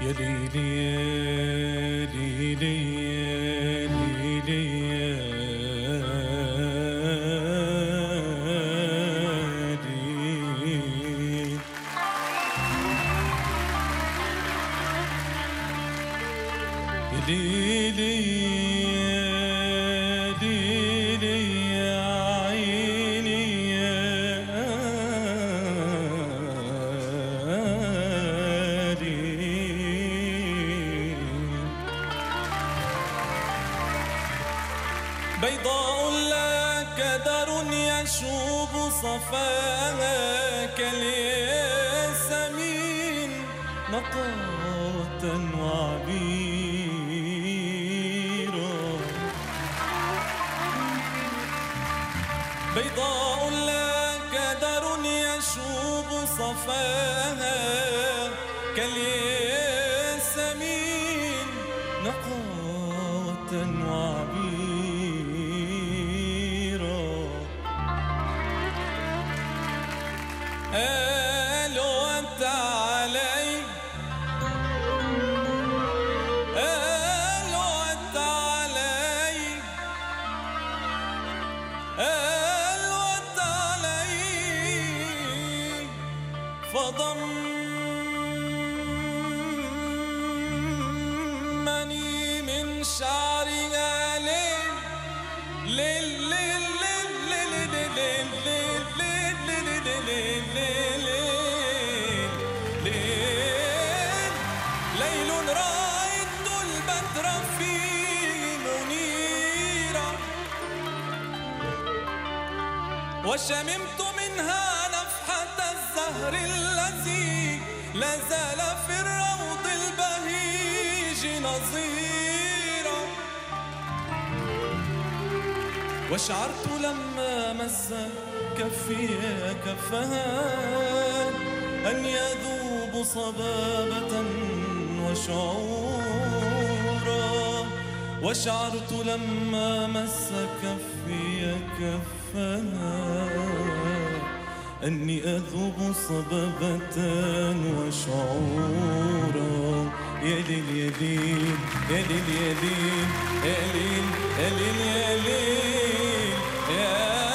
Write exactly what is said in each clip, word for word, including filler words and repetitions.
يا ليلي يا ليلي يا ليلي يا ليلي يا ليلي يا ليلي يا عيني يا بيضاء لا كدر يشوب صفاها كالياسمين نقاة وعبيرا. بيضاء لا كدر يشوب صفاها كالياسمين نقاة وعبيرا. قالوا تعالي قالوا تعالي قالوا تعالي فضمني من شعرها ليل ليل ليل ليل ليل ليل ليل رأيت البدر فيه منيرا وشممت منها نفحة الزهر الذي لا زال في الروض البهيج نظيرا. وشعرت لما مس كفي كفها أن يذوب صبابة وشعورا. وشعرت لما مس كفي كفها أني أذوب صبابة وشعورا. يا ليل يا ليل يا ليل يا ليل يا ليل يا ليل يا ليل يا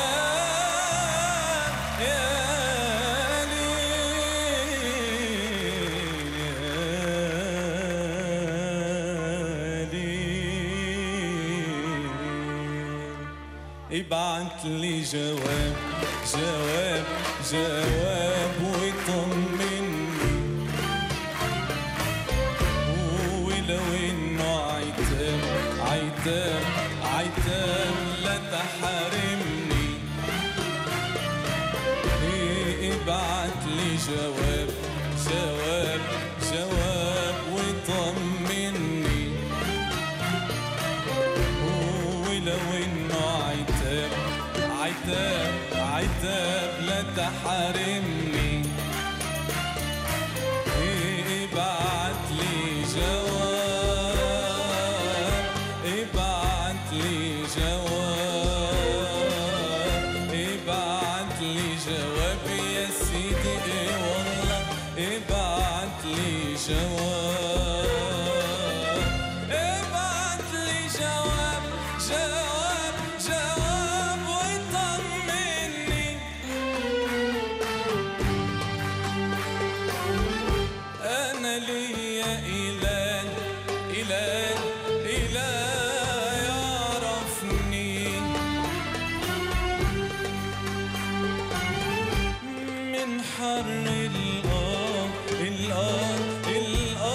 ابعت لي جواب جواب جواب ويطمني ولو انه عتاب عتاب عتاب لا تحرمني. ابعت لي جواب جواب جواب ويطمني ولو انه عتاب عتاب عتاب لا تحرمني. ابعت لي جواب ابعت لي جواب ابعت لي جواب يا سيدي ايه والله ابعت لي جواب ابعت لي جواب جواب جواب ويطمني. أنا ليا إله إله إله يعرفني من حر الآه الآه الآه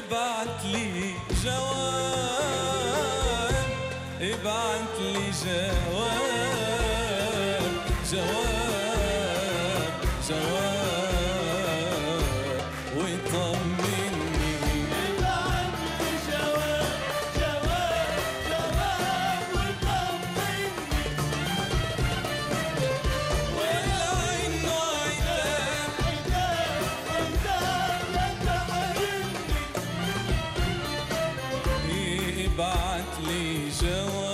ابعت لي جواب، ابعت لي جواب، جواب جواب ويطمني. ابعت لي جواب جواب جواب ويطمني. والعين عتاب عتاب عتاب لا تحرمني. ابعت لي جواب